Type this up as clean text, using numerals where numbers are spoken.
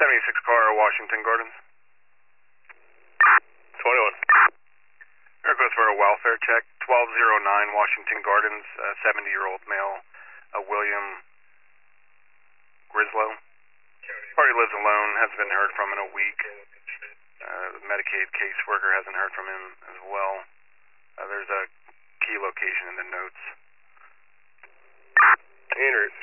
76 car, Washington Gardens. 21. Request for a welfare check. 1209 Washington Gardens, 70-year-old male, William Grislow. Party lives alone, hasn't been heard from in a week. The Medicaid caseworker hasn't heard from him as well. There's a key location in the notes. Andrew,